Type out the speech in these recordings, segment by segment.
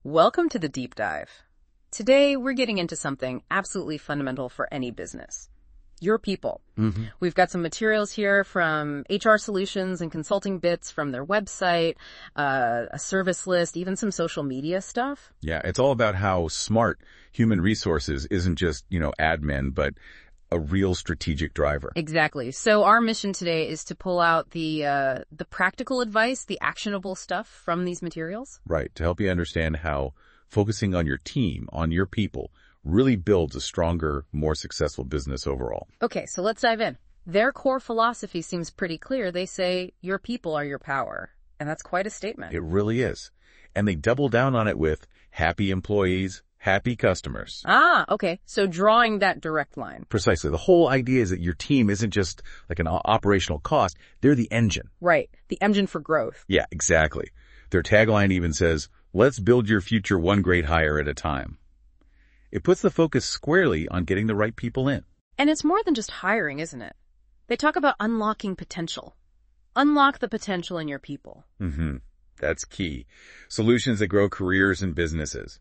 Welcome to the Deep Dive. Today, we're getting into something absolutely fundamental for any business. Your people. We've got some materials here from HR Solutions and Consulting Bits from their website, a service list, even some social media stuff. Yeah, it's all about how smart human resources isn't just, admin, but a real strategic driver. Exactly. So our mission today is to pull out the practical advice, the actionable stuff from these materials. Right, to help you understand how focusing on your team, on your people, really builds a stronger, more successful business overall. Okay, so let's dive in. Their core philosophy seems pretty clear. They say your people are your power. And that's quite a statement. It really is. And they double down on it with happy employees, happy customers. Ah, okay. So drawing that direct line. Precisely. The whole idea is that your team isn't just like an operational cost. They're the engine. Right. The engine for growth. Yeah, exactly. Their tagline even says, "Let's build your future one great hire at a time." It puts the focus squarely on getting the right people in. And it's more than just hiring, isn't it? They talk about unlocking potential. Unlock the potential in your people. That's key. Solutions that grow careers and businesses.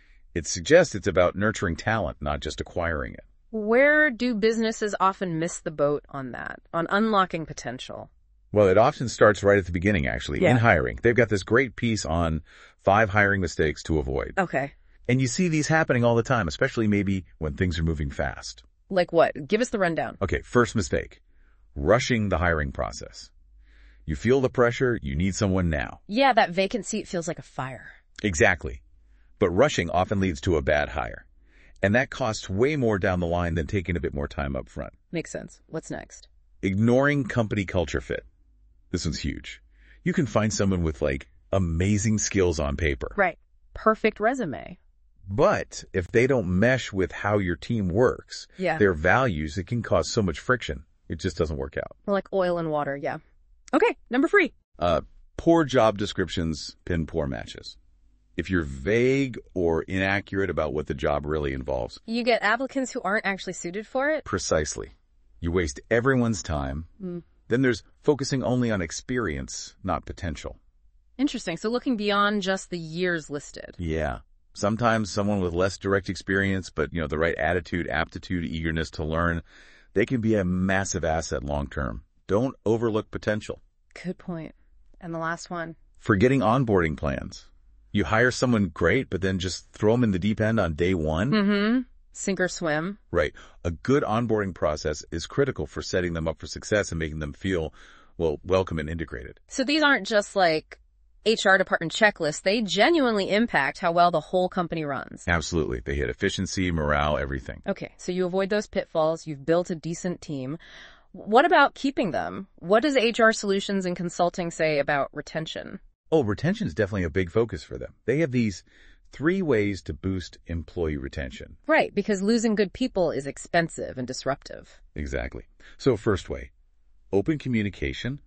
It suggests it's about nurturing talent, not just acquiring it. Where do businesses often miss the boat on that, on unlocking potential? Well, it often starts right at the beginning, actually, Yeah. in hiring. They've got this great piece on 5 hiring mistakes to avoid. Okay. And you see these happening all the time, especially maybe when things are moving fast. Like what? Give us the rundown. Okay, first mistake. Rushing the hiring process. You feel the pressure, you need someone now. Yeah, that vacant seat feels like a fire. Exactly. But rushing often leads to a bad hire. And that costs way more down the line than taking a bit more time up front. Makes sense. What's next? Ignoring company culture fit. This one's huge. You can find someone with amazing skills on paper. Right. Perfect resume. But if they don't mesh with how your team works, Yeah. their values, it can cause so much friction. It just doesn't work out. Or like oil and water, yeah. Okay, number 3. Poor job descriptions pin poor matches. If you're vague or inaccurate about what the job really involves. You get applicants who aren't actually suited for it? Precisely. You waste everyone's time. Then there's focusing only on experience, not potential. Interesting. So looking beyond just the years listed. Yeah. Sometimes someone with less direct experience, but the right attitude, aptitude, eagerness to learn, they can be a massive asset long term. Don't overlook potential. Good point. And the last one. Forgetting onboarding plans. You hire someone great, but then just throw them in the deep end on day one. Sink or swim. Right. A good onboarding process is critical for setting them up for success and making them feel, welcome and integrated. So these aren't just like HR department checklists. They genuinely impact how well the whole company runs. Absolutely. They hit efficiency, morale, everything. Okay, so you avoid those pitfalls. You've built a decent team. What about keeping them? What does HR Solutions and Consulting say about retention? Oh, retention is definitely a big focus for them. They have these 3 ways to boost employee retention. Right, because losing good people is expensive and disruptive. Exactly. So first way, open communication,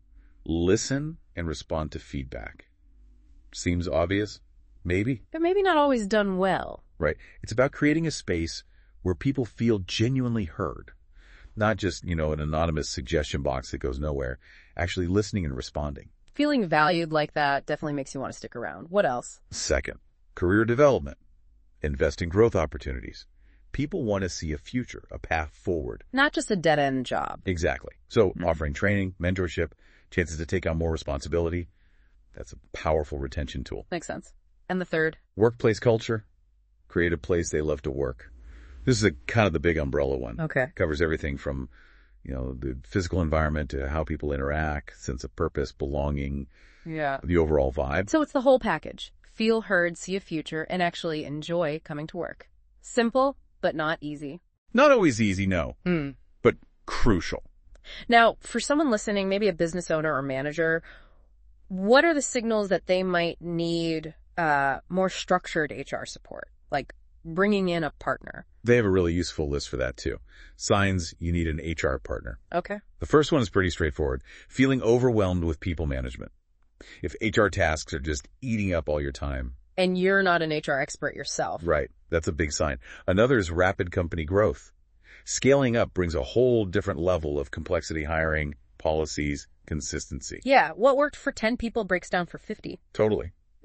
listen and respond to feedback. Seems obvious? Maybe. But maybe not always done well. Right. It's about creating a space where people feel genuinely heard. Not just, an anonymous suggestion box that goes nowhere. Actually listening and responding. Feeling valued like that definitely makes you want to stick around. What else? Second, career development. Invest in growth opportunities. People want to see a future, a path forward. Not just a dead-end job. Exactly. So offering training, mentorship, chances to take on more responsibility. That's a powerful retention tool. Makes sense. And the third? Workplace culture. Create a place they love to work. This is kind of the big umbrella one. Okay. Covers everything from, the physical environment to how people interact, sense of purpose, belonging, Yeah. the overall vibe. So it's the whole package. Feel heard, see a future, and actually enjoy coming to work. Simple, but not easy. Not always easy, no, but crucial. Now, for someone listening, maybe a business owner or manager, what are the signals that they might need more structured HR support, like bringing in a partner? They have a really useful list for that too. Signs you need an HR partner. Okay. The first one is pretty straightforward. Feeling overwhelmed with people management. If HR tasks are just eating up all your time. And you're not an HR expert yourself. Right. That's a big sign. Another is rapid company growth. Scaling up brings a whole different level of complexity hiring, policies, consistency. Yeah, what worked for 10 people breaks down for 50. Totally.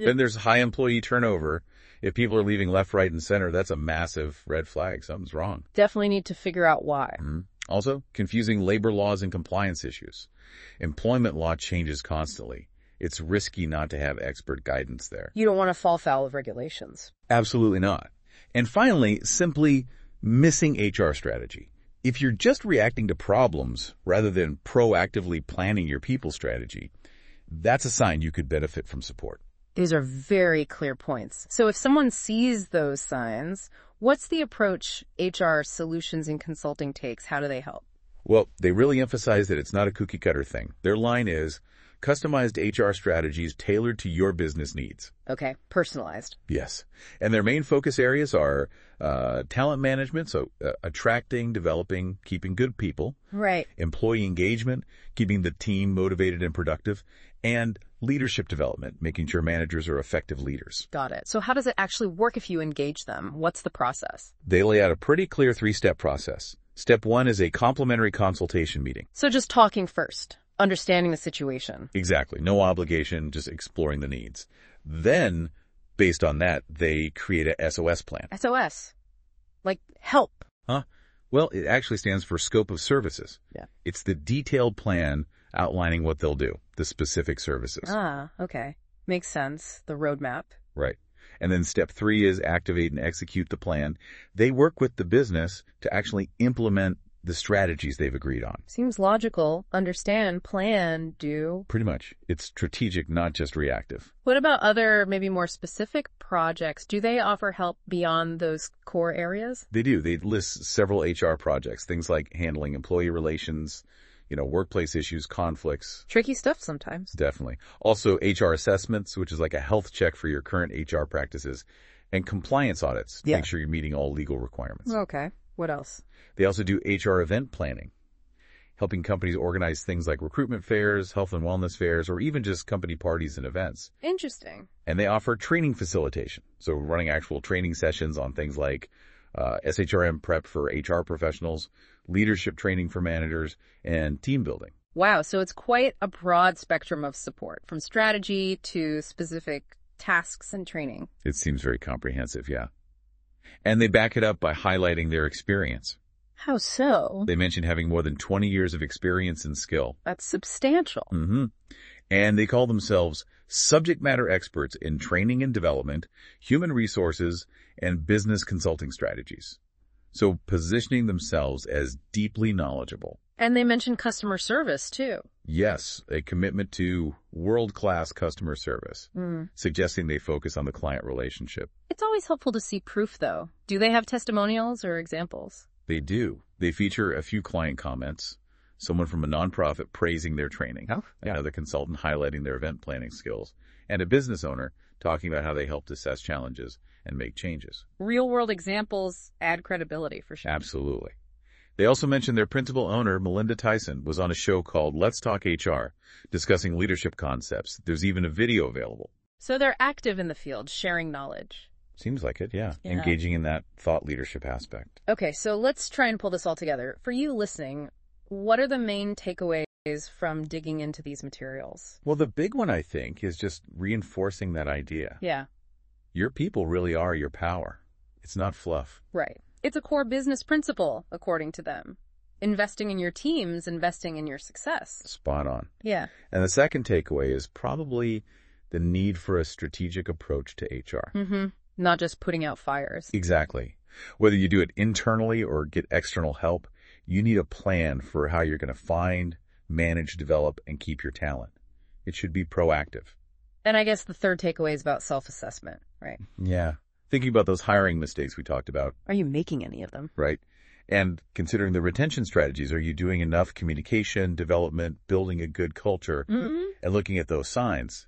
Then there's high employee turnover. If people are leaving left, right, and center, that's a massive red flag. Something's wrong. Definitely need to figure out why. Also, confusing labor laws and compliance issues. Employment law changes constantly. It's risky not to have expert guidance there. You don't want to fall foul of regulations. Absolutely not. And finally, simply missing HR strategy. If you're just reacting to problems rather than proactively planning your people strategy, that's a sign you could benefit from support. These are very clear points. So if someone sees those signs, what's the approach HR Solutions and Consulting takes? How do they help? Well, they really emphasize that it's not a cookie cutter thing. Their line is customized HR strategies tailored to your business needs. Okay, personalized. Yes. And their main focus areas are talent management, so attracting, developing, keeping good people. Right. Employee engagement, keeping the team motivated and productive, and leadership development, making sure managers are effective leaders. Got it. So how does it actually work if you engage them? What's the process? They lay out a pretty clear 3-step process. Step 1 is a complimentary consultation meeting. So just talking first, understanding the situation. Exactly. No obligation, just exploring the needs. Then, based on that, they create a SOS plan. SOS? Like help? Huh? Well, it actually stands for Scope of Services. Yeah. It's the detailed plan outlining what they'll do, the specific services. Ah, okay. Makes sense. The roadmap. Right. And then step 3 is activate and execute the plan. They work with the business to actually implement the strategies they've agreed on. Seems logical. Understand, plan, do. Pretty much. It's strategic, not just reactive. What about other, maybe more specific projects? Do they offer help beyond those core areas? They do. They list several HR projects, things like handling employee relations, workplace issues, conflicts. Tricky stuff sometimes. Definitely. Also, HR assessments, which is like a health check for your current HR practices, and compliance audits to make sure you're meeting all legal requirements. Okay. What else? They also do HR event planning, helping companies organize things like recruitment fairs, health and wellness fairs, or even just company parties and events. Interesting. And they offer training facilitation, so running actual training sessions on things like SHRM prep for HR professionals, leadership training for managers, and team building. Wow, so it's quite a broad spectrum of support, from strategy to specific tasks and training. It seems very comprehensive, yeah. And they back it up by highlighting their experience. How so? They mention having more than 20 years of experience and skill. That's substantial. And they call themselves subject matter experts in training and development, human resources, and business consulting strategies. So positioning themselves as deeply knowledgeable. And they mention customer service, too. Yes, a commitment to world-class customer service, suggesting they focus on the client relationship. It's always helpful to see proof, though. Do they have testimonials or examples? They do. They feature a few client comments, someone from a nonprofit praising their training, another consultant highlighting their event planning skills, and a business owner talking about how they helped assess challenges and make changes. Real-world examples add credibility, for sure. Absolutely. They also mentioned their principal owner, Melinda Tyson, was on a show called Let's Talk HR, discussing leadership concepts. There's even a video available. So they're active in the field, sharing knowledge. Seems like it, yeah. Engaging in that thought leadership aspect. Okay, so let's try and pull this all together. For you listening, what are the main takeaways from digging into these materials? Well, the big one, I think, is just reinforcing that idea. Yeah. Your people really are your power. It's not fluff. Right. It's a core business principle, according to them. Investing in your teams, investing in your success. Spot on. Yeah. And the second takeaway is probably the need for a strategic approach to HR. Not just putting out fires. Exactly. Whether you do it internally or get external help, you need a plan for how you're going to find, manage, develop, and keep your talent. It should be proactive. And I guess the third takeaway is about self-assessment, right? Yeah. Thinking about those hiring mistakes we talked about. Are you making any of them? Right. And considering the retention strategies, are you doing enough communication, development, building a good culture, and looking at those signs?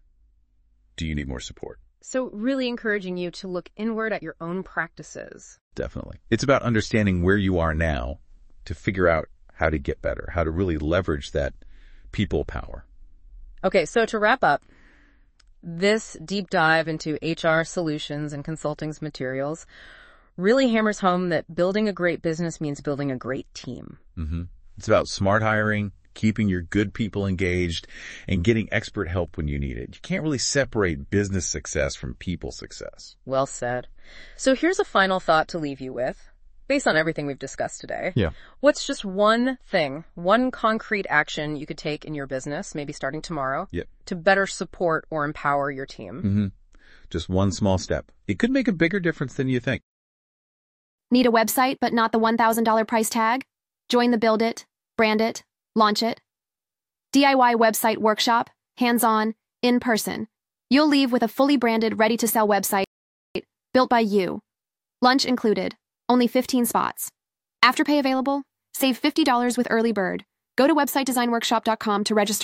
Do you need more support? So really encouraging you to look inward at your own practices. Definitely. It's about understanding where you are now to figure out how to get better, how to really leverage that people power. Okay, so to wrap up, this deep dive into HR Solutions and Consulting's materials really hammers home that building a great business means building a great team. It's about smart hiring, keeping your good people engaged, and getting expert help when you need it. You can't really separate business success from people success. Well said. So here's a final thought to leave you with. Based on everything we've discussed today, what's just one thing, one concrete action you could take in your business, maybe starting tomorrow, to better support or empower your team? Just one small step. It could make a bigger difference than you think. Need a website but not the $1,000 price tag? Join the Build It, Brand It, Launch It. DIY website workshop, hands-on, in person. You'll leave with a fully branded, ready-to-sell website built by you. Lunch included. Only 15 spots. Afterpay available? Save $50 with Early Bird. Go to websitedesignworkshop.com to register.